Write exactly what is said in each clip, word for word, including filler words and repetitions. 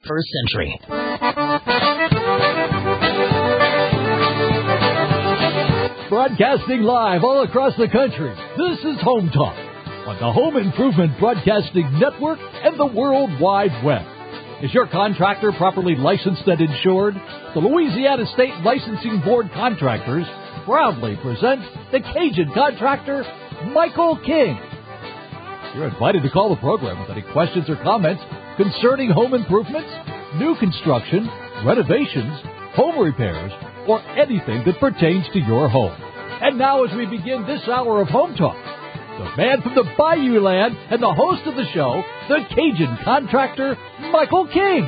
twenty-first century. Broadcasting live all across the country, this is Home Talk on the Home Improvement Broadcasting Network and the World Wide Web. Is your contractor properly licensed and insured? The Louisiana State Licensing Board Contractors proudly present the Cajun contractor, Michael King. You're invited to call the program with any questions or comments concerning home improvements, new construction, renovations, home repairs, or anything that pertains to your home. And now as we begin this hour of Home Talk, the man from the Bayou Land and the host of the show, the Cajun contractor, Michael King.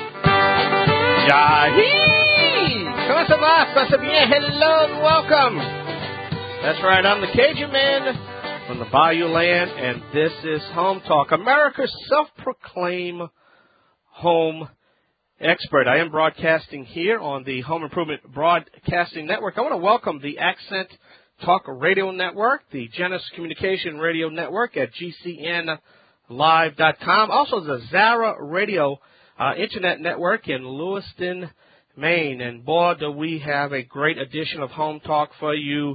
Yahee! Comment ça va? Ça va bien? Hello and welcome. That's right, I'm the Cajun man from the Bayou Land, and this is Home Talk, America's self-proclaimed home expert. I am broadcasting here on the Home Improvement Broadcasting Network. I want to welcome the Accent Talk Radio Network, the Genesis Communication Radio Network at G C N live dot com, also the Zara Radio uh, Internet Network in Lewiston, Maine. And boy, do we have a great edition of Home Talk for you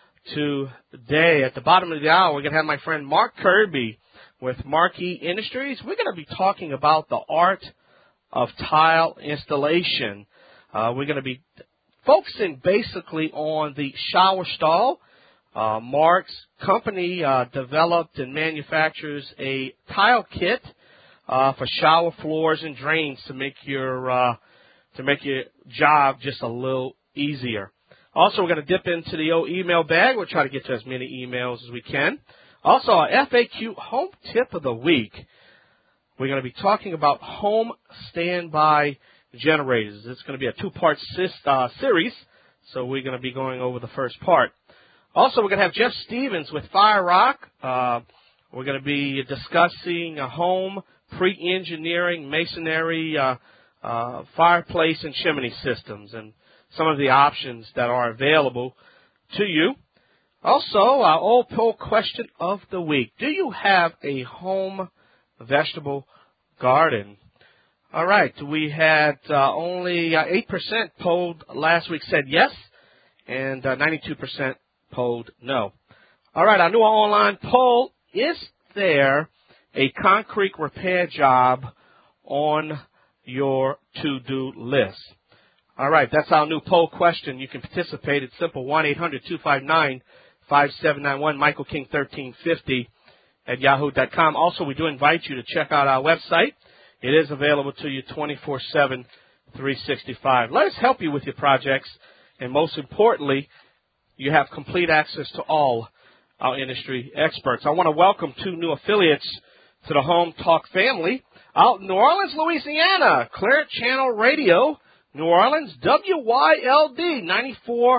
today. At the bottom of the hour, we're going to have my friend Mark Kirby with Marquee Industries. We're going to be talking about the art of tile installation. Uh, we're going to be focusing basically on the shower stall. Uh, Mark's company uh, developed and manufactures a tile kit uh, for shower floors and drains to make your uh, to make your job just a little easier. Also, we're going to dip into the old email bag. We'll try to get to as many emails as we can. Also, our F A Q home tip of the week. We're going to be talking about home standby generators. It's going to be a two-part uh, series, so we're going to be going over the first part. Also, we're going to have Jeff Stevens with Fire Rock. Uh, we're going to be discussing a home pre-engineering masonry uh, uh, fireplace and chimney systems and some of the options that are available to you. Also, our old poll question of the week. Do you have a home vegetable garden? All right, we had uh, only uh, eight percent polled last week said yes, and uh, ninety-two percent polled no. All right, our new online poll, is there a concrete repair job on your to-do list? All right, that's our new poll question. You can participate. It's simple, one eight hundred two five nine five seven nine one, Michael King thirteen fifty at yahoo dot com. Also, we do invite you to check out our website. It is available to you twenty-four seven, three sixty-five. Let us help you with your projects, and most importantly, you have complete access to all our industry experts. I want to welcome two new affiliates to the Home Talk family out in New Orleans, Louisiana. Clear Channel Radio, New Orleans, W Y L D ninety-four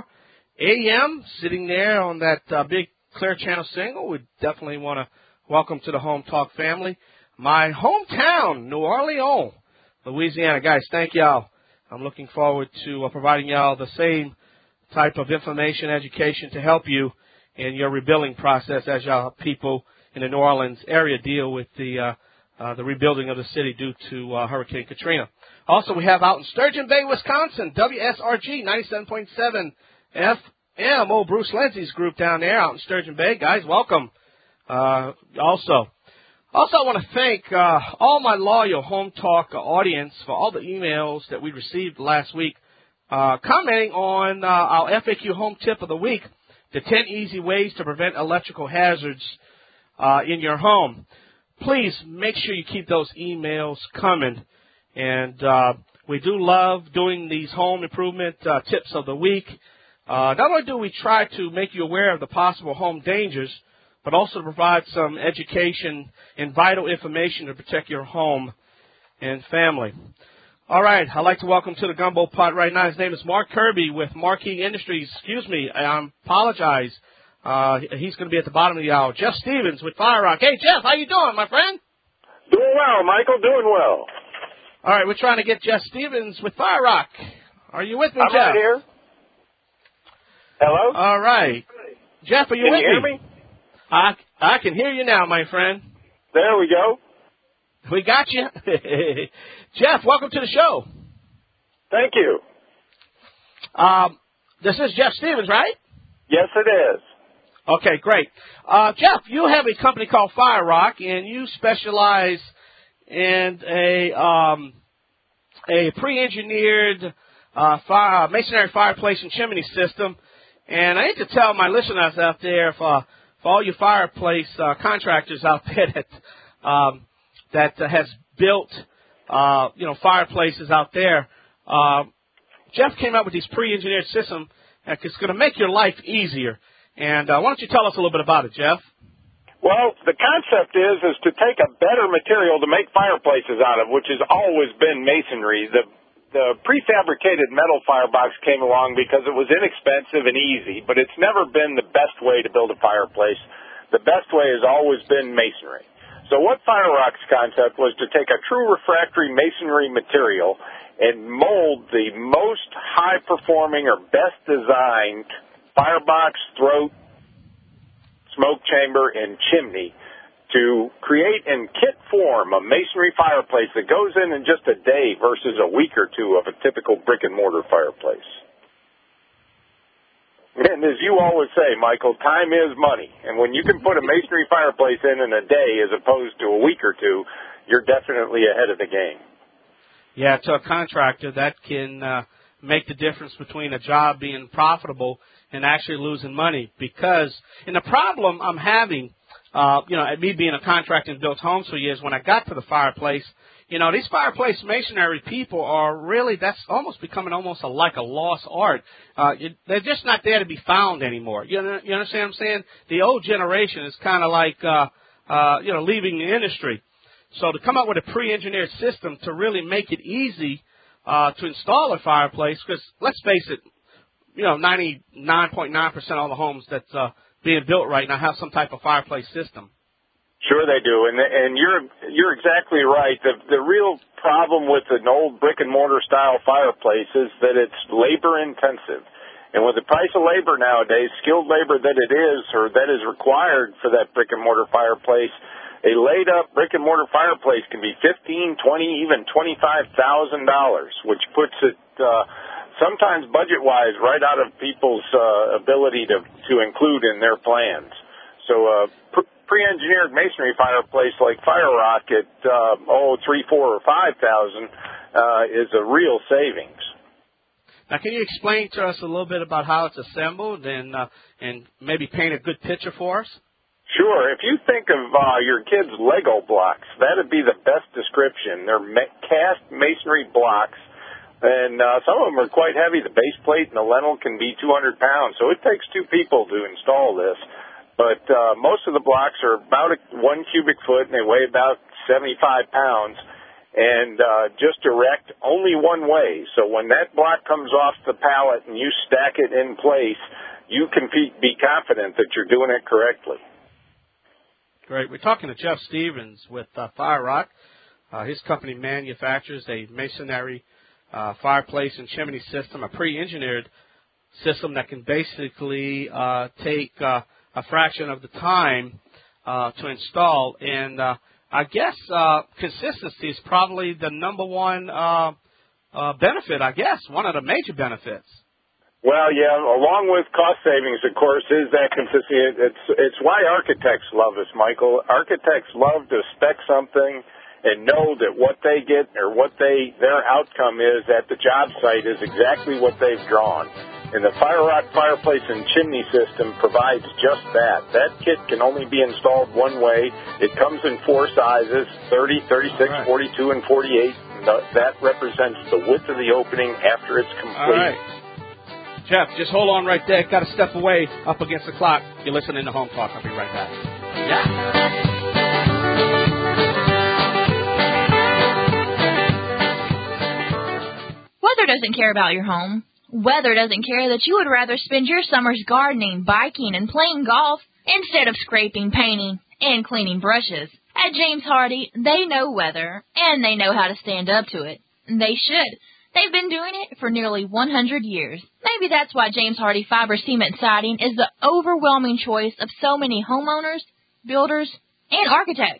A M, sitting there on that uh, big Clear Channel single. We definitely want to welcome to the Home Talk family. My hometown, New Orleans, Louisiana. Guys, thank y'all. I'm looking forward to uh, providing y'all the same type of information, education to help you in your rebuilding process as y'all people in the New Orleans area deal with the uh, uh, the rebuilding of the city due to uh, Hurricane Katrina. Also, we have out in Sturgeon Bay, Wisconsin, W S R G ninety-seven point seven F M. Old Bruce Lindsay's group down there out in Sturgeon Bay. Guys, welcome. Uh, also, also, I want to thank uh, all my loyal Home Talk audience for all the emails that we received last week uh, commenting on uh, our F A Q home tip of the week, the ten easy ways to prevent electrical hazards uh, in your home. Please make sure you keep those emails coming. And uh, we do love doing these home improvement uh, tips of the week. Uh, not only do we try to make you aware of the possible home dangers, but also to provide some education and vital information to protect your home and family. All right, I'd like to welcome to the gumbo pot right now. His name is Mark Kirby with Marquee Industries. Excuse me, I apologize. Uh, he's going to be at the bottom of the hour. Jeff Stevens with Fire Rock. Hey, Jeff, how you doing, my friend? Doing well, Michael, doing well. All right, we're trying to get Jeff Stevens with Fire Rock. Are you with me, I'm Jeff? right here. Hello? All right. Jeff, are you can with you hear me? me? I, I can hear you now, my friend. There we go. We got you. Jeff, welcome to the show. Thank you. Um, this is Jeff Stevens, right? Yes, it is. Okay, great. Uh, Jeff, you have a company called Fire Rock, and you specialize in a um, a pre-engineered uh, fire, masonry fireplace and chimney system. And I need to tell my listeners out there, if, uh, for all you fireplace uh, contractors out there that um, that uh, has built, uh, you know, fireplaces out there, uh, Jeff came up with this pre-engineered system that's going to make your life easier. And uh, why don't you tell us a little bit about it, Jeff? Well, the concept is is to take a better material to make fireplaces out of, which has always been masonry. The the prefabricated metal firebox came along because it was inexpensive and easy, but it's never been the best way to build a fireplace. The best way has always been masonry. So what Fire Rock's concept was to take a true refractory masonry material and mold the most high-performing or best-designed firebox, throat, smoke chamber, and chimney to create in kit form a masonry fireplace that goes in in just a day versus a week or two of a typical brick-and-mortar fireplace. And as you always say, Michael, time is money. And when you can put a masonry fireplace in in a day as opposed to a week or two, you're definitely ahead of the game. Yeah, to a contractor, that can uh, make the difference between a job being profitable and actually losing money. Because, and the problem I'm having, uh, you know, me being a contractor and built homes for years, when I got to the fireplace, you know, these fireplace masonry people are really, that's almost becoming almost a, like a lost art. Uh, you, they're just not there to be found anymore. You, know, you understand what I'm saying? The old generation is kind of like, uh, uh, you know, leaving the industry. So to come up with a pre-engineered system to really make it easy uh, to install a fireplace, because let's face it, you know, ninety-nine point nine percent of all the homes that's uh, being built right now have some type of fireplace system. Sure they do, and and you're you're exactly right. The the real problem with an old brick and mortar style fireplace is that it's labor intensive, and with the price of labor nowadays, skilled labor that it is or that is required for that brick and mortar fireplace, a laid up brick and mortar fireplace can be fifteen, twenty, even twenty five thousand dollars, which puts it uh, sometimes budget wise right out of people's uh, ability to to include in their plans. So uh, pr- pre-engineered masonry fireplace like Fire Rock at uh, oh three, four, or five thousand uh, is a real savings. Now, can you explain to us a little bit about how it's assembled and uh, and maybe paint a good picture for us? Sure. If you think of uh, your kids' Lego blocks, that would be the best description. They're ma- cast masonry blocks, and uh, some of them are quite heavy. The base plate and the lintel can be two hundred pounds, so it takes two people to install this. But uh, most of the blocks are about a, one cubic foot, and they weigh about seventy-five pounds, and uh, just erect only one way. So when that block comes off the pallet and you stack it in place, you can be confident that you're doing it correctly. Great. We're talking to Jeff Stevens with uh, Fire Rock. Uh, his company manufactures a masonry uh, fireplace and chimney system, a pre-engineered system that can basically uh, take uh, a fraction of the time uh, to install. And uh, I guess uh, consistency is probably the number one uh, uh, benefit, I guess, one of the major benefits. Well, yeah, along with cost savings, of course, is that consistency. It's it's why architects love us, Michael. Architects love to spec something and know that what they get or what they their outcome is at the job site is exactly what they've drawn. And the Fire Rock fireplace and chimney system provides just that. That kit can only be installed one way. It comes in four sizes, thirty, thirty-six, right. forty-two, and forty-eight. And the, that represents the width of the opening after it's complete. All right. Jeff, just hold on right there. Got to step away up against the clock. You're listening to Home Talk. I'll be right back. Yeah. Weather doesn't care about your home. Weather doesn't care that you would rather spend your summers gardening, biking, and playing golf instead of scraping, painting, and cleaning brushes. At James Hardie, they know weather, and they know how to stand up to it. They should. They've been doing it for nearly one hundred years. Maybe that's why James Hardie Fiber Cement Siding is the overwhelming choice of so many homeowners, builders, and architects.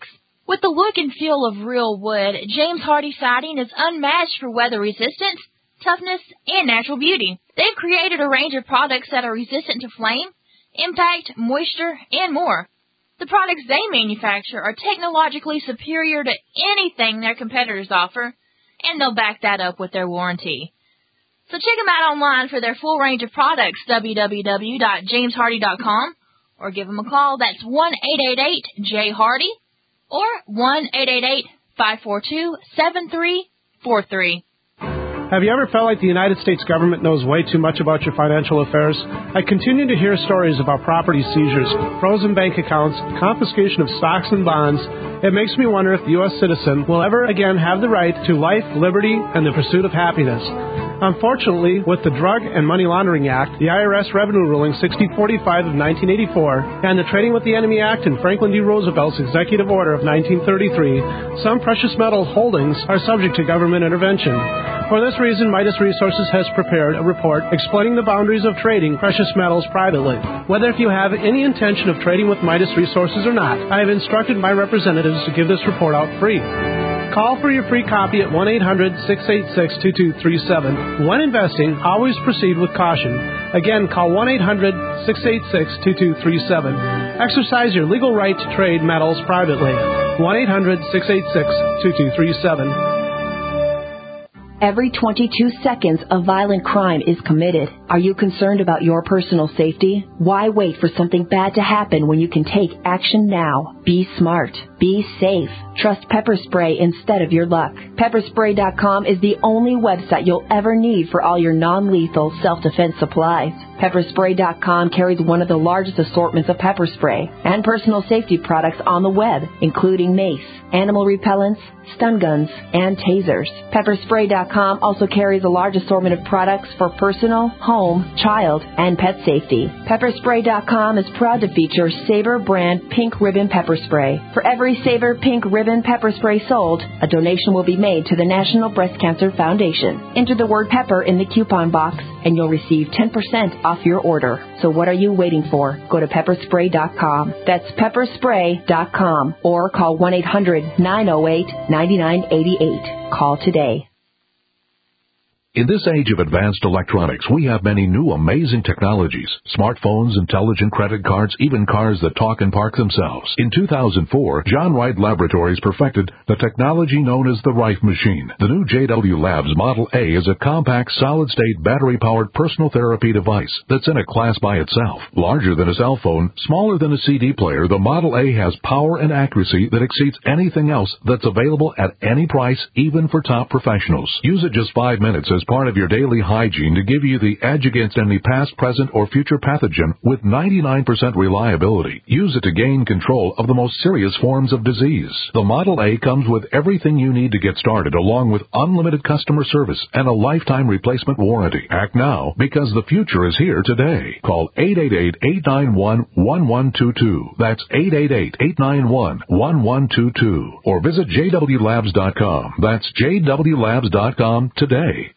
With the look and feel of real wood, James Hardie Siding is unmatched for weather resistance, toughness, and natural beauty. They've created a range of products that are resistant to flame, impact, moisture, and more. The products they manufacture are technologically superior to anything their competitors offer, and they'll back that up with their warranty. So check them out online for their full range of products, w w w dot james hardie dot com, or give them a call. That's one eight eight eight J Hardie or one eight eight eight, five four two, seven three four three. Have you ever felt like the United States government knows way too much about your financial affairs? I continue to hear stories about property seizures, frozen bank accounts, confiscation of stocks and bonds. It makes me wonder if the U S citizen will ever again have the right to life, liberty, and the pursuit of happiness. Unfortunately, with the Drug and Money Laundering Act, the I R S Revenue Ruling sixty forty-five of nineteen eighty-four, and the Trading with the Enemy Act and Franklin D. Roosevelt's Executive Order of nineteen thirty-three, some precious metal holdings are subject to government intervention. For this reason, Midas Resources has prepared a report explaining the boundaries of trading precious metals privately. Whether if you have any intention of trading with Midas Resources or not, I have instructed my representatives to give this report out free. Call for your free copy at one eight hundred, six eight six, two two three seven. When investing, always proceed with caution. Again, call one eight hundred, six eight six, two two three seven. Exercise your legal right to trade metals privately. one eight hundred, six eight six, two two three seven. Every twenty-two seconds, a violent crime is committed. Are you concerned about your personal safety? Why wait for something bad to happen when you can take action now? Be smart. Be safe. Trust Pepper Spray instead of your luck. Pepper Spray dot com is the only website you'll ever need for all your non-lethal self-defense supplies. Pepper Spray dot com carries one of the largest assortments of pepper spray and personal safety products on the web, including mace, animal repellents, stun guns, and tasers. Pepper Spray dot com also carries a large assortment of products for personal, home, child, and pet safety. Pepper Spray dot com is proud to feature Sabre brand Pink Ribbon Pepper Spray. For every Sabre Pink Ribbon Pepper Spray sold, a donation will be made to the National Breast Cancer Foundation. Enter the word pepper in the coupon box, and you'll receive ten percent off your order. So what are you waiting for? Go to Pepper Spray dot com. That's Pepper Spray dot com, or call one eight hundred, nine oh eight, nine nine eight eight. Call today. In this age of advanced electronics, we have many new amazing technologies. Smartphones, intelligent credit cards, even cars that talk and park themselves. In two thousand four, John Wright Laboratories perfected the technology known as the Rife Machine. The new J W Labs Model A is a compact, solid-state, battery-powered personal therapy device that's in a class by itself. Larger than a cell phone, smaller than a C D player, the Model A has power and accuracy that exceeds anything else that's available at any price, even for top professionals. Use it just five minutes as part of your daily hygiene to give you the edge against any past, present, or future pathogen with ninety-nine percent reliability. Use it to gain control of the most serious forms of disease. The Model A comes with everything you need to get started, along with unlimited customer service and a lifetime replacement warranty. Act now, because the future is here today. Call eight eight eight, eight nine one, one one two two. That's eight eight eight, eight nine one, one one two two. Or visit J W labs dot com. That's J W labs dot com today.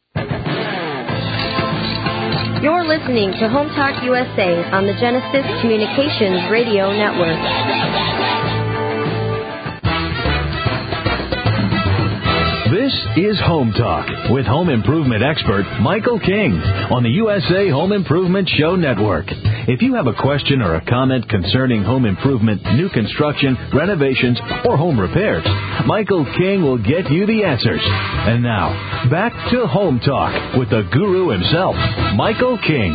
You're listening to Home Talk U S A on the Genesis Communications Radio Network. This is Home Talk with home improvement expert Michael King on the U S A Home Improvement Show Network. If you have a question or a comment concerning home improvement, new construction, renovations, or home repairs, Michael King will get you the answers. And now, back to Home Talk with the guru himself, Michael King.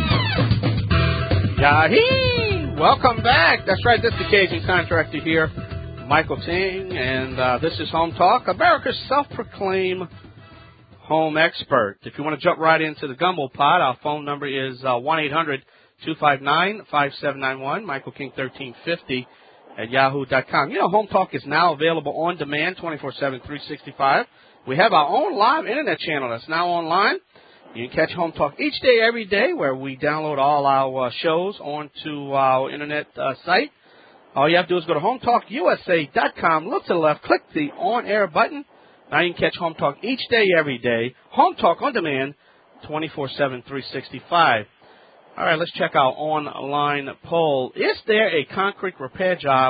Yahee! Welcome back. That's right, this is the Cajun Contractor here, Michael King, and uh, this is Home Talk, America's self-proclaimed home expert. If you want to jump right into the gumbo pot, our phone number is uh, one eight hundred, two five nine, five seven nine one, Michael King thirteen fifty at yahoo dot com. You know, Home Talk is now available on demand twenty-four seven, three sixty-five. We have our own live internet channel that's now online. You can catch Home Talk each day, every day, where we download all our uh, shows onto our internet uh, site. All you have to do is go to home talk U S A dot com, look to the left, click the on-air button. Now you can catch Home Talk each day, every day. Home Talk on demand, twenty-four seven, three sixty-five. All right, let's check our online poll. Is there a concrete repair job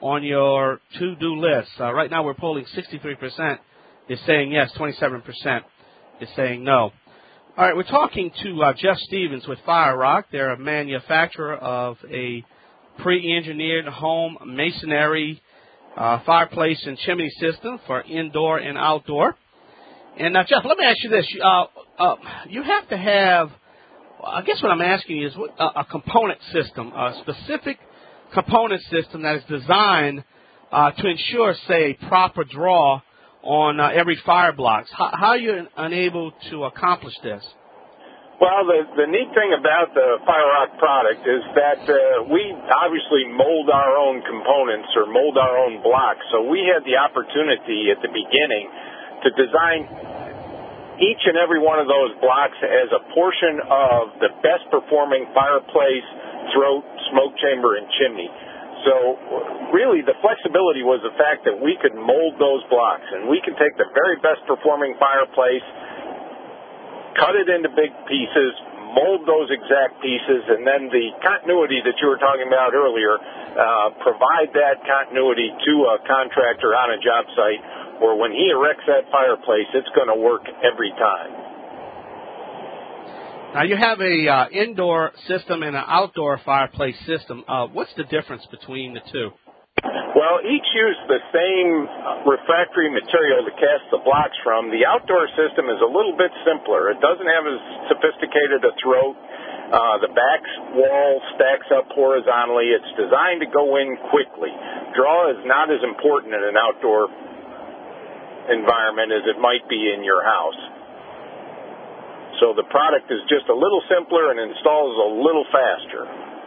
on your to-do list? Uh, right now we're polling sixty-three percent is saying yes, twenty-seven percent is saying no. All right, we're talking to uh, Jeff Stevens with Fire Rock. They're a manufacturer of a pre-engineered home masonry uh, fireplace and chimney system for indoor and outdoor. And now, Jeff, let me ask you this. Uh, uh, you have to have, I guess what I'm asking you is what, uh, a component system, a specific component system that is designed uh, to ensure, say, a proper draw on uh, every fire blocks. How, how are you unable to accomplish this? Well, the, the neat thing about the Fire Rock product is that uh, we obviously mold our own components or mold our own blocks. So we had the opportunity at the beginning to design each and every one of those blocks as a portion of the best performing fireplace, throat, smoke chamber, and chimney. So really the flexibility was the fact that we could mold those blocks, and we can take the very best performing fireplace, cut it into big pieces, mold those exact pieces, and then the continuity that you were talking about earlier, uh, provide that continuity to a contractor on a job site where when he erects that fireplace, it's going to work every time. Now, you have a uh, indoor system and an outdoor fireplace system. Uh, what's the difference between the two? Well, each use the same refractory material to cast the blocks from. The outdoor system is a little bit simpler. It doesn't have as sophisticated a throat. Uh, the back wall stacks up horizontally. It's designed to go in quickly. Draw is not as important in an outdoor environment as it might be in your house. So the product is just a little simpler and installs a little faster.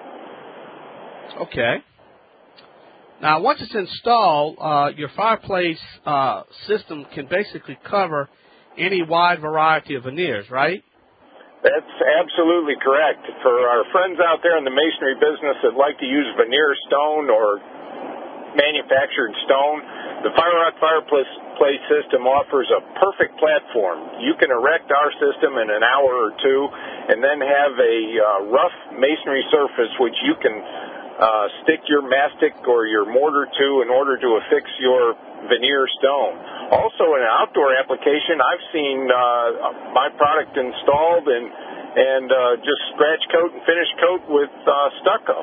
Okay. Now, once it's installed, uh, your fireplace uh, system can basically cover any wide variety of veneers, right? That's absolutely correct. For our friends out there in the masonry business that like to use veneer stone or manufactured stone, the Fire Rock fireplace system offers a perfect platform. You can erect our system in an hour or two and then have a uh, rough masonry surface which you can uh, stick your mastic or your mortar to in order to affix your veneer stone. Also, in an outdoor application, I've seen uh, my product installed and, and uh, just scratch coat and finish coat with uh, stucco.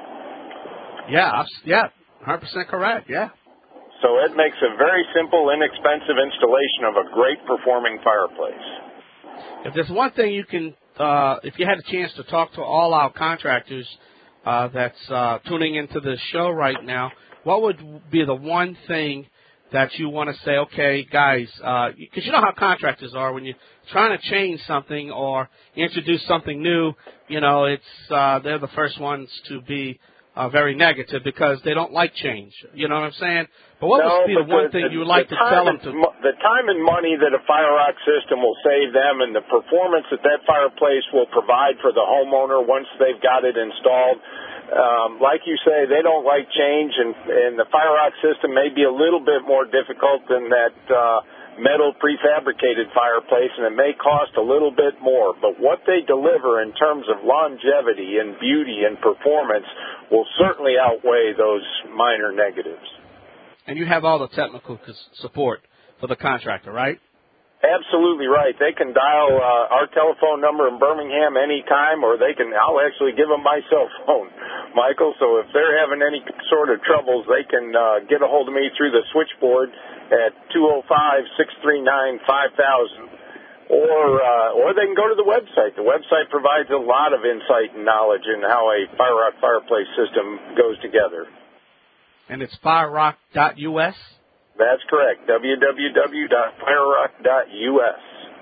Yeah, yeah, one hundred percent correct, yeah. So it makes a very simple, inexpensive installation of a great performing fireplace. If there's one thing you can, uh, if you had a chance to talk to all our contractors uh, that's uh, tuning into the show right now, what would be the one thing that you want to say, okay, guys, because uh, you know how contractors are when you're trying to change something or introduce something new, you know, it's uh, they're the first ones to be Uh, very negative because they don't like change. You know what I'm saying? But what no, would be the, the one thing the, you would like to tell them to? The time and money that a Fire Rock system will save them and the performance that that fireplace will provide for the homeowner once they've got it installed. Um, like you say, they don't like change, and, and the Fire Rock system may be a little bit more difficult than that uh, metal prefabricated fireplace, and it may cost a little bit more. But what they deliver in terms of longevity and beauty and performance will certainly outweigh those minor negatives. And you have all the technical support for the contractor, right? Absolutely right. They can dial uh, our telephone number in Birmingham anytime, or they can, I'll actually give them my cell phone, Michael. So if they're having any sort of troubles, they can uh, get a hold of me through the switchboard at two oh five, six three nine, five thousand. Or, uh, or they can go to the website. The website provides a lot of insight and knowledge in how a Fire Rock fireplace system goes together. And it's fire rock dot U S? That's correct, w w w dot fire rock dot U S.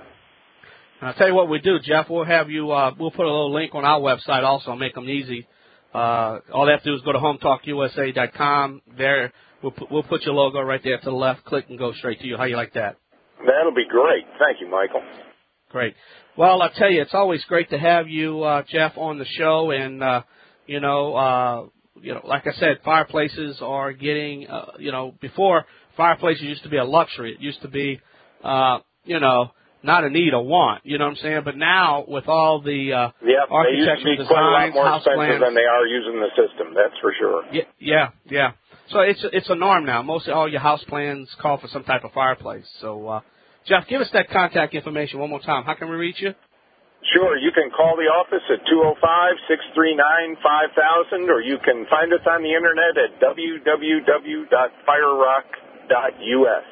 And I'll tell you what we do, Jeff. We'll have you, uh, we'll put a little link on our website also, make them easy. Uh, all they have to do is go to home talk U S A dot com. There, we'll put, we'll put your logo right there to the left. Click and go straight to you. How you like that? That'll be great. Thank you, Michael. Great. Well, I'll tell you, it's always great to have you, uh, Jeff, on the show. And, uh, you know, uh, you know, like I said, fireplaces are getting, uh, you know, before fireplaces used to be a luxury. It used to be, uh, you know, not a need, a want. You know what I'm saying? But now, with all the uh, yep, architectural designs, house more expensive plans, than they are using the system. That's for sure. Yeah, yeah, yeah. so it's it's a norm now. Most of all your house plans call for some type of fireplace. So, uh, Jeff, give us that contact information one more time. How can we reach you? Sure. You can call the office at two oh five, six three nine, five thousand, or you can find us on the internet at w w w dot fire rock dot u s.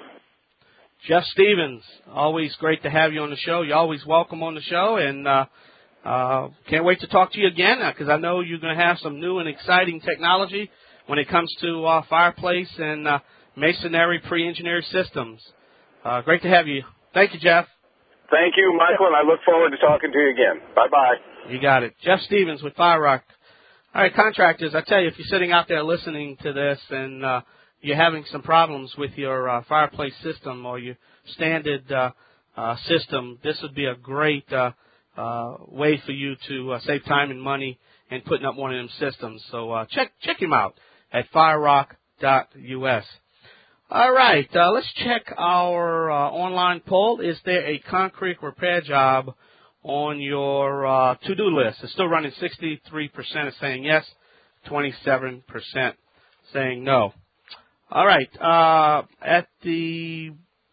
Jeff Stevens, always great to have you on the show. You're always welcome on the show, and uh, uh, can't wait to talk to you again because I know you're going to have some new and exciting technology when it comes to uh, fireplace and uh, masonry pre-engineered systems. Uh, great to have you. Thank you, Jeff. Thank you, Michael, and I look forward to talking to you again. Bye-bye. You got it. Jeff Stevens with Fire Rock. All right, contractors, I tell you, if you're sitting out there listening to this and uh, you're having some problems with your uh, fireplace system or your standard uh, uh, system, this would be a great uh, uh, way for you to uh, save time and money in putting up one of them systems. So uh, check check him out at fire rock dot u s. All right, uh, let's check our uh, online poll. Is there a concrete repair job on your uh, to-do list? It's still running. Sixty-three percent is saying yes, twenty-seven percent saying no. All right, uh, at the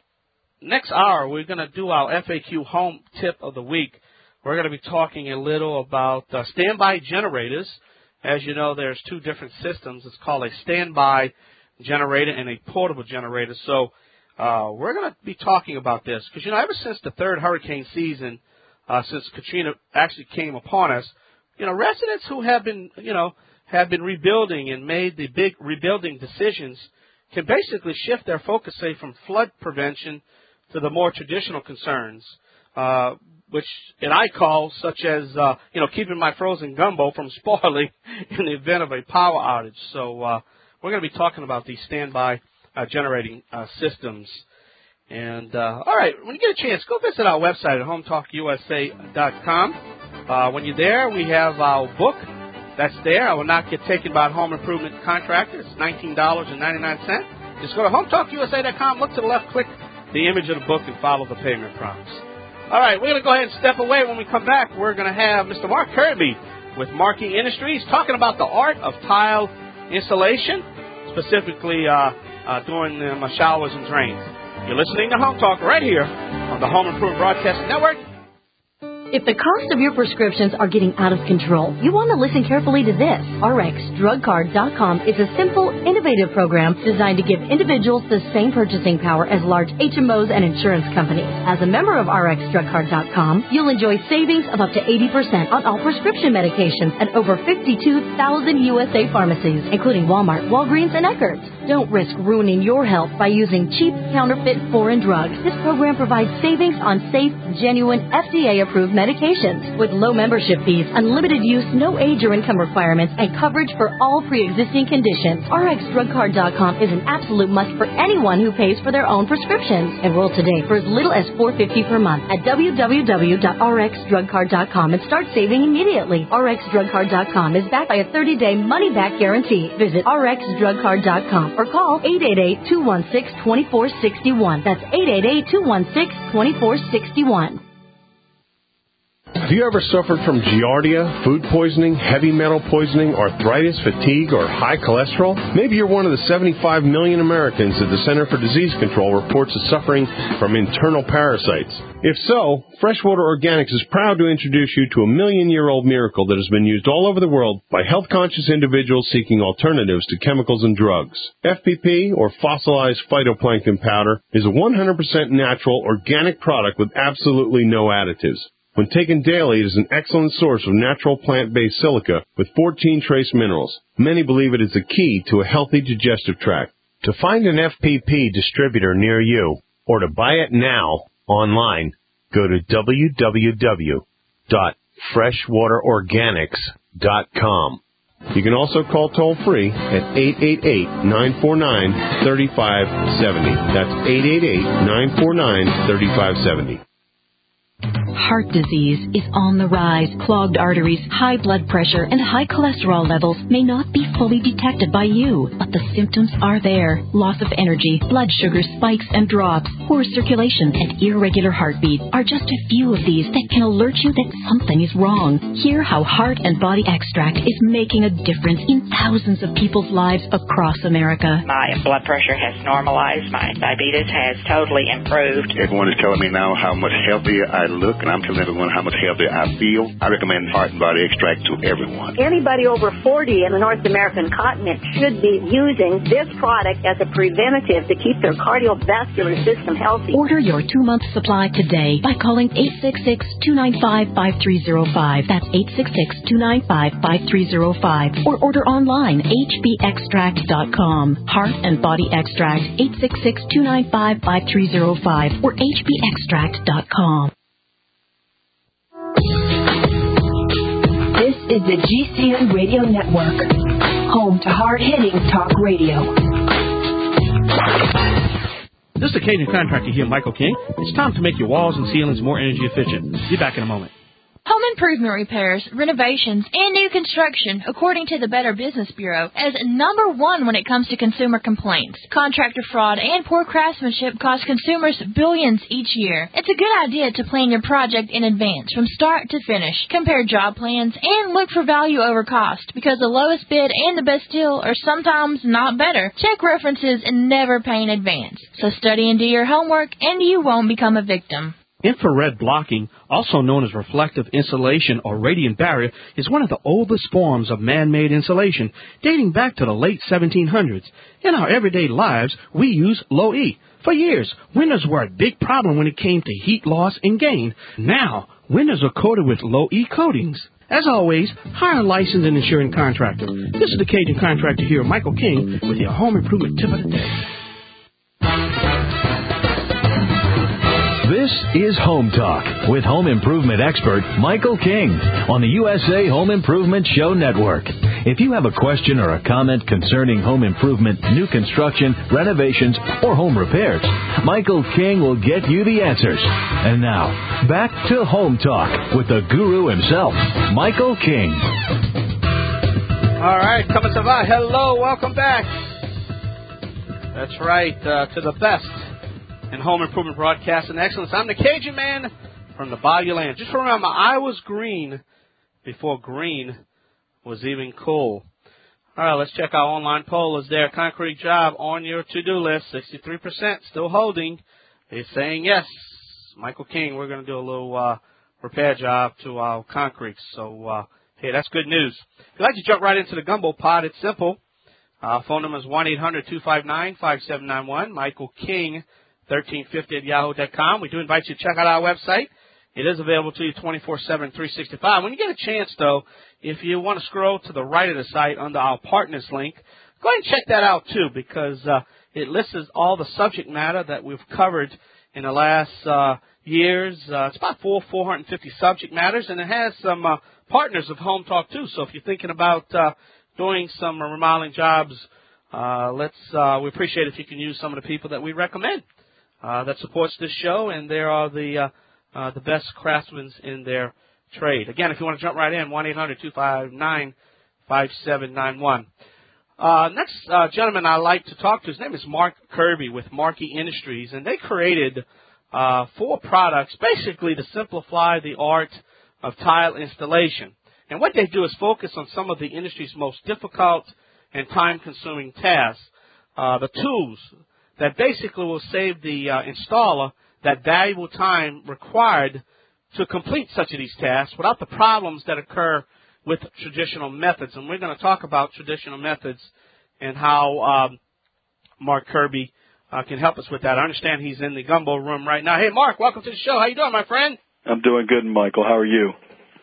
next hour, we're going to do our F A Q home tip of the week. We're going to be talking a little about uh, standby generators. As you know, there's two different systems. It's called a standby generator and a portable generator. So uh, we're going to be talking about this because, you know, ever since the third hurricane season, uh, since Katrina actually came upon us, you know, residents who have been, you know, have been rebuilding and made the big rebuilding decisions can basically shift their focus, say, from flood prevention to the more traditional concerns, uh, which and I call such as, uh, you know, keeping my frozen gumbo from spoiling in the event of a power outage. So uh, we're going to be talking about these standby uh, generating uh, systems. And, uh, all right, when you get a chance, go visit our website at home talk u s a dot com. Uh, when you're there, we have our book. That's there. I will not get taken by a home improvement contractor. It's nineteen dollars and ninety-nine cents. Just go to home talk u s a dot com, look to the left, click the image of the book, and follow the payment prompts. All right, we're going to go ahead and step away. When we come back, we're going to have Mister Mark Kirby with Marking Industries talking about the art of tile installation, specifically uh, uh, doing um, showers and drains. You're listening to Home Talk right here on the Home Improvement Broadcasting Network. If the cost of your prescriptions are getting out of control, you want to listen carefully to this. R X drug card dot com is a simple, innovative program designed to give individuals the same purchasing power as large H M Os and insurance companies. As a member of R X drug card dot com, you'll enjoy savings of up to eighty percent on all prescription medications at over fifty-two thousand U S A pharmacies, including Walmart, Walgreens, and Eckerd's. Don't risk ruining your health by using cheap, counterfeit, foreign drugs. This program provides savings on safe, genuine, F D A-approved medications with low membership fees, unlimited use, no age or income requirements, and coverage for all pre-existing conditions. R X drug card dot com is an absolute must for anyone who pays for their own prescriptions. Enroll today for as little as four dollars and fifty cents per month at w w w dot r x drug card dot com and start saving immediately. R X drug card dot com is backed by a thirty-day money-back guarantee. Visit r x drug card dot com or call eight eight eight, two one six, two four six one. That's eight eight eight, two one six, two four six one. Have you ever suffered from giardia, food poisoning, heavy metal poisoning, arthritis, fatigue, or high cholesterol? Maybe you're one of the seventy-five million Americans that the Center for Disease Control reports as suffering from internal parasites. If so, Freshwater Organics is proud to introduce you to a million-year-old miracle that has been used all over the world by health-conscious individuals seeking alternatives to chemicals and drugs. F P P, or fossilized phytoplankton powder, is a one hundred percent natural, organic product with absolutely no additives. When taken daily, it is an excellent source of natural plant-based silica with fourteen trace minerals. Many believe it is the key to a healthy digestive tract. To find an F P P distributor near you or to buy it now online, go to w w w dot freshwater organics dot com. You can also call toll-free at eight eight eight, nine four nine, three five seven zero. That's eight eight eight, nine four nine, three five seven zero. Heart disease is on the rise. Clogged arteries, high blood pressure, and high cholesterol levels may not be fully detected by you, but the symptoms are there. Loss of energy, blood sugar spikes and drops, poor circulation, and irregular heartbeat are just a few of these that can alert you that something is wrong. Hear how Heart and Body Extract is making a difference in thousands of people's lives across America. My blood pressure has normalized. My diabetes has totally improved. Everyone is telling me now how much healthier I look, and I'm telling everyone how much healthier I feel. I recommend Heart and Body Extract to everyone. Anybody over forty in the North American continent should be using this product as a preventative to keep their cardiovascular system healthy. Order your two-month supply today by calling eight six six, two nine five, five three zero five. That's eight six six, two nine five, five three zero five. Or order online, h b extract dot com. Heart and Body Extract, eight six six, two nine five, five three zero five or h b extract dot com. This is the G C N Radio Network, home to hard-hitting talk radio. This is the Cajun Contractor here, Michael King. It's time to make your walls and ceilings more energy efficient. Be back in a moment. Home improvement repairs, renovations, and new construction, according to the Better Business Bureau, as number one when it comes to consumer complaints. Contractor fraud and poor craftsmanship cost consumers billions each year. It's a good idea to plan your project in advance, from start to finish. Compare job plans and look for value over cost, because the lowest bid and the best deal are sometimes not better. Check references and never pay in advance. So study and do your homework, and you won't become a victim. Infrared blocking, also known as reflective insulation or radiant barrier, is one of the oldest forms of man-made insulation, dating back to the late seventeen hundreds. In our everyday lives, we use low E. For years, windows were a big problem when it came to heat loss and gain. Now, windows are coated with low E coatings. As always, hire a licensed and insured contractor. This is the Cajun Contractor here, Michael King, with your home improvement tip of the day. This is Home Talk with home improvement expert Michael King on the U S A Home Improvement Show Network. If you have a question or a comment concerning home improvement, new construction, renovations, or home repairs, Michael King will get you the answers. And now, back to Home Talk with the guru himself, Michael King. All right, Kama Sava, hello, welcome back. That's right, uh, to the best and home improvement broadcast and excellence. I'm the Cajun Man from the Bayou Land. Just remember, I was green before green was even cool. All right, let's check our online poll. Is there a concrete job on your to-do list? sixty-three percent still holding. They're saying yes. Michael King, we're going to do a little uh, repair job to our concrete. So, uh, hey, that's good news. If you'd like to jump right into the gumbo pod, it's simple. Our phone number is one eight hundred, two five nine, five seven nine one. Michael King, thirteen fifty at yahoo dot com. We do invite you to check out our website. It is available to you twenty-four seven, three sixty-five. When you get a chance, though, if you want to scroll to the right of the site under our partners link, go ahead and check that out, too, because uh, it lists all the subject matter that we've covered in the last uh, years. Uh, it's about four, four hundred fifty subject matters, and it has some uh, partners of Home Talk, too. So if you're thinking about uh, doing some remodeling jobs, uh, let's uh, we appreciate if you can use some of the people that we recommend. Uh, that supports this show, and they are the uh, uh, the best craftsmen in their trade. Again, if you want to jump right in, one eight hundred, two five nine, five seven nine one. Uh, next uh, gentleman I'd like to talk to, his name is Mark Kirby with Markey Industries, and they created uh, four products basically to simplify the art of tile installation. And what they do is focus on some of the industry's most difficult and time-consuming tasks, uh, the tools that basically will save the uh, installer that valuable time required to complete such of these tasks without the problems that occur with traditional methods. And we're going to talk about traditional methods and how um, Mark Kirby uh, can help us with that. I understand he's in the gumbo room right now. Hey, Mark, welcome to the show. How you doing, my friend? I'm doing good, Michael. How are you?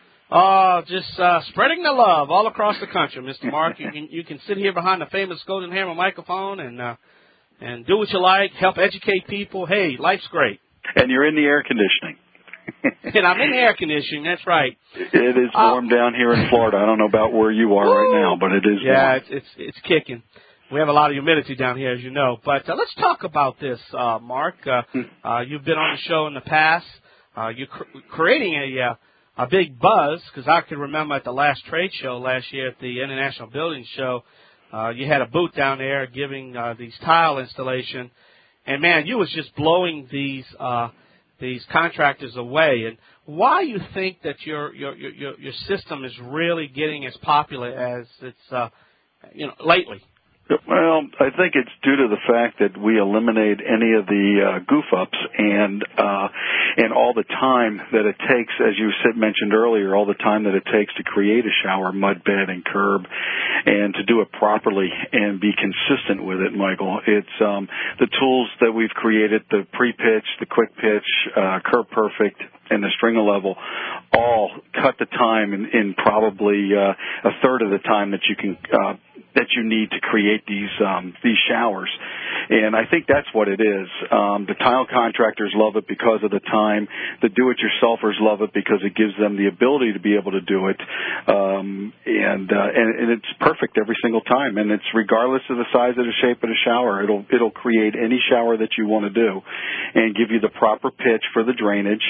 Uh, just uh, spreading the love all across the country, Mister Mark. You can, you can sit here behind the famous Golden Hammer microphone and uh, and do what you like, help educate people. Hey, life's great. And you're in the air conditioning. And I'm in air conditioning, that's right. It is warm uh, down here in Florida. I don't know about where you are woo! right now, but it is yeah, warm. Yeah, it's, it's it's kicking. We have a lot of humidity down here, as you know. But uh, let's talk about this, uh, Mark. Uh, uh, you've been on the show in the past. uh, you're cr- creating a uh, a big buzz, because I can remember at the last trade show last year at the International Building Show, uh, you had a booth down there giving uh, these tile installation, and man, you was just blowing these uh, these contractors away. And why you think that your your your your system is really getting as popular as it's uh, you know lately? Well, I think it's due to the fact that we eliminate any of the uh, goof-ups and uh, and all the time that it takes, as you said, mentioned earlier, all the time that it takes to create a shower, mud bed, and curb, and to do it properly and be consistent with it, Michael. It's um, the tools that we've created, the pre-pitch, the quick pitch, uh, curb perfect, and the stringer level, all cut the time in, in probably uh, a third of the time that you can uh, that you need to create these um, these showers. And I think that's what it is. Um, the tile contractors love it because of the time. The do-it-yourselfers love it because it gives them the ability to be able to do it. Um, and, uh, and and it's perfect every single time. And it's regardless of the size or the shape of the shower. It'll it'll create any shower that you want to do, and give you the proper pitch for the drainage.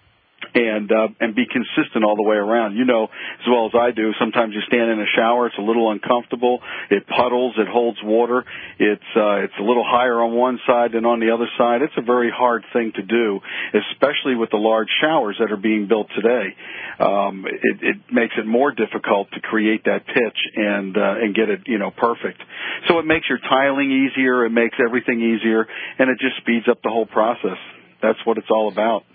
And uh, and be consistent all the way around. You know as well as I do, sometimes you stand in a shower, it's a little uncomfortable, it puddles, it holds water, it's uh, it's a little higher on one side than on the other side. It's a very hard thing to do, especially with the large showers that are being built today. Um, it, it makes it more difficult to create that pitch and uh, and get it you know perfect. So it makes your tiling easier, it makes everything easier, and it just speeds up the whole process. That's what it's all about.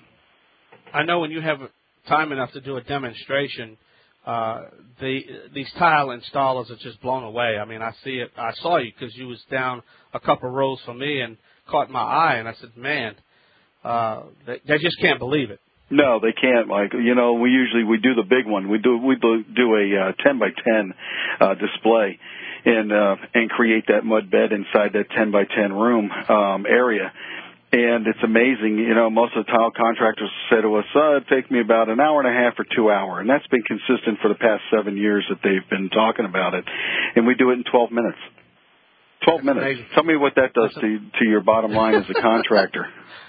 I know when you have time enough to do a demonstration, uh, the these tile installers are just blown away. I mean, I see it. I saw you because you was down a couple rows from me and caught my eye, and I said, "Man, uh, they, they just can't believe it." No, they can't, Mike. You know, we usually we do the big one. We do we do, do a uh, ten by ten uh, display, and uh, and create that mud bed inside that ten by ten room um, area. And it's amazing, you know, most of the tile contractors say to us, oh, it'd take me about an hour and a half or two hour. And that's been consistent for the past seven years that they've been talking about it. And we do it in twelve minutes. twelve that's minutes. Amazing. Tell me what that does to, to your bottom line as a contractor.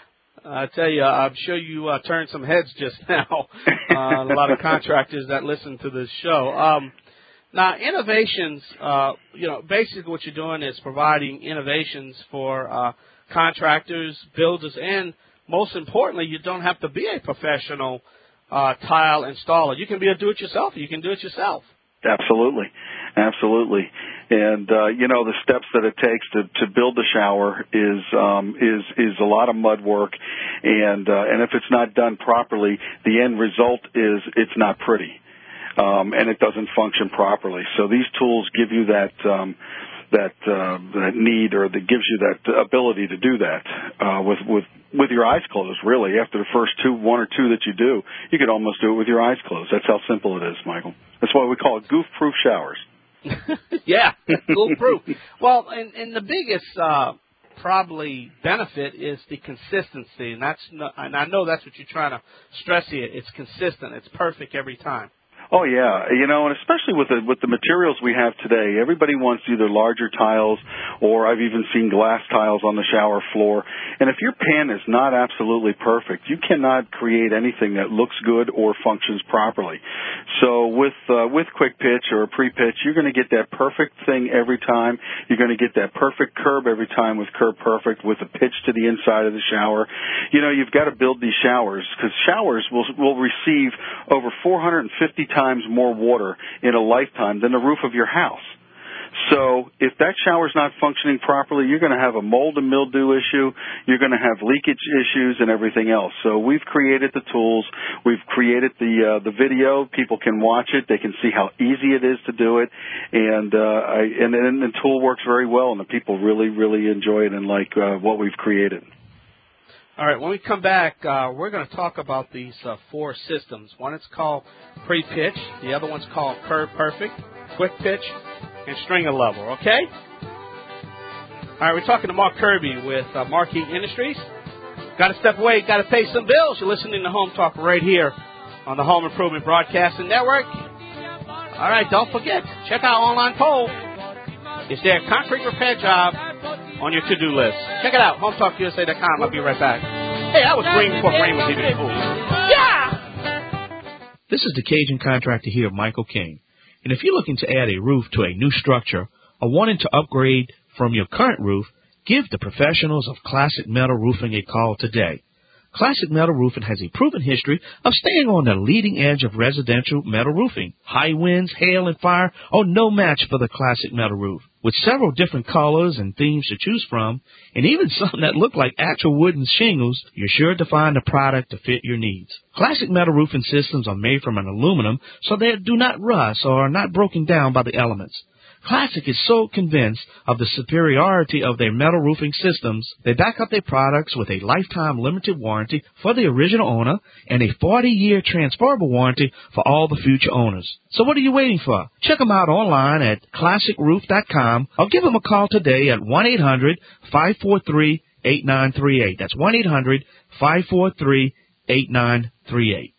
I tell you, I'm sure you uh, turned some heads just now. Uh, a lot of contractors that listen to this show. Um, now, innovations, uh, you know, basically what you're doing is providing innovations for uh contractors, builders, and most importantly, you don't have to be a professional uh, tile installer. You can be a do-it-yourself. You can do it yourself. Absolutely, absolutely. And uh, you know the steps that it takes to, to build the shower is um, is is a lot of mud work, and uh, and if it's not done properly, the end result is it's not pretty, um, and it doesn't function properly. So these tools give you that. Um, that uh, that need or that gives you that ability to do that uh, with with with your eyes closed. Really, after the first two, one or two that you do, you could almost do it with your eyes closed. That's how simple it is, Michael. That's why we call it goof-proof showers. Yeah, goof-proof. Well, and, and the biggest uh, probably benefit is the consistency, and that's not, and I know that's what you're trying to stress here. It's consistent. It's perfect every time. Oh yeah, you know, and especially with the with the materials we have today, everybody wants either larger tiles or I've even seen glass tiles on the shower floor. And if your pan is not absolutely perfect, you cannot create anything that looks good or functions properly. So with uh, with quick pitch or pre-pitch, you're going to get that perfect thing every time. You're going to get that perfect curb every time with curb perfect with a pitch to the inside of the shower. You know, you've got to build these showers because showers will will receive over four hundred fifty times times more water in a lifetime than the roof of your house. So if that shower's not functioning properly, you're going to have a mold and mildew issue, you're going to have leakage issues and everything else. So we've created the tools, we've created the uh, the video, people can watch it, they can see how easy it is to do it, and uh, I, and, and the tool works very well, and the people really, really enjoy it and like uh, what we've created. All right, when we come back, uh, we're going to talk about these uh, four systems. One is called pre-pitch. The other one's called curb perfect, quick pitch, and stringer level, okay? All right, we're talking to Mark Kirby with uh, Marquee Industries. Got to step away, got to pay some bills. You're listening to Home Talk right here on the Home Improvement Broadcasting Network. All right, don't forget, check our online poll. Is there a concrete repair job on your to-do list? Check it out, home talk U S A dot com. I'll be right back. Hey, I was green before rain was even cool. Yeah! This is the Cajun Contractor here, Michael King. And if you're looking to add a roof to a new structure or wanting to upgrade from your current roof, give the professionals of Classic Metal Roofing a call today. Classic Metal Roofing has a proven history of staying on the leading edge of residential metal roofing. High winds, hail, and fire are no match for the Classic Metal Roof. With several different colors and themes to choose from, and even some that look like actual wooden shingles, you're sure to find a product to fit your needs. Classic Metal Roofing systems are made from an aluminum, so they do not rust or are not broken down by the elements. Classic is so convinced of the superiority of their metal roofing systems, they back up their products with a lifetime limited warranty for the original owner and a forty-year transferable warranty for all the future owners. So what are you waiting for? Check them out online at classic roof dot com or give them a call today at one eight hundred, five four three, eight nine three eight. That's one eight hundred, five four three, eight nine three eight.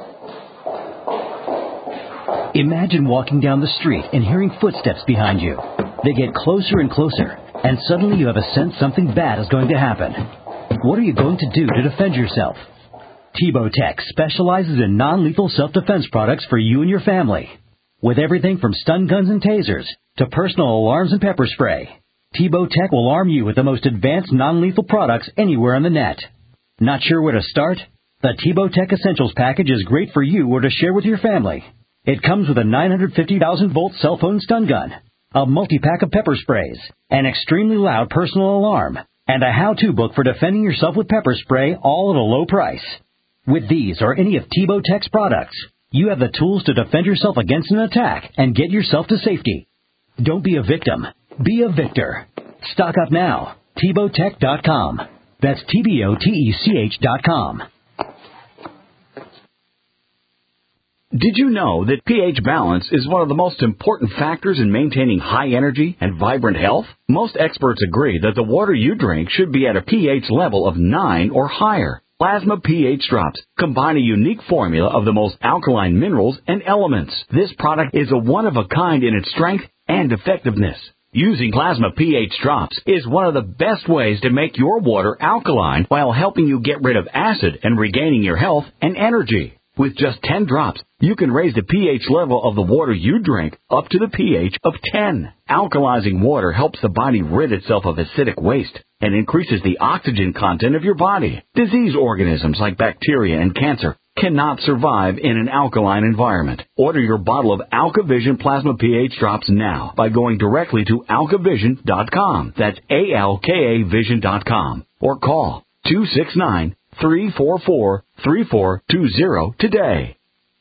Imagine walking down the street and hearing footsteps behind you. They get closer and closer, and suddenly you have a sense something bad is going to happen. What are you going to do to defend yourself? Tebow Tech specializes in non-lethal self-defense products for you and your family. With everything from stun guns and tasers to personal alarms and pepper spray, Tebow Tech will arm you with the most advanced non-lethal products anywhere on the net. Not sure where to start? The Tebow Tech Essentials package is great for you or to share with your family. It comes with a nine hundred fifty thousand volt cell phone stun gun, a multi-pack of pepper sprays, an extremely loud personal alarm, and a how-to book for defending yourself with pepper spray, all at a low price. With these or any of Tebow Tech's products, you have the tools to defend yourself against an attack and get yourself to safety. Don't be a victim. Be a victor. Stock up now. Tebow Tech dot com. That's T B O T E C H dot com. Did you know that pH balance is one of the most important factors in maintaining high energy and vibrant health? Most experts agree that the water you drink should be at a pH level of nine or higher. Plasma pH Drops combine a unique formula of the most alkaline minerals and elements. This product is a one-of-a-kind in its strength and effectiveness. Using Plasma pH Drops is one of the best ways to make your water alkaline while helping you get rid of acid and regaining your health and energy. With just ten drops, you can raise the pH level of the water you drink up to the pH of ten. Alkalizing water helps the body rid itself of acidic waste and increases the oxygen content of your body. Disease organisms like bacteria and cancer cannot survive in an alkaline environment. Order your bottle of AlkaVision Plasma pH Drops now by going directly to alka vision dot com. That's A L K A vision dot com. Or call two six nine, three four four, three four two zero today.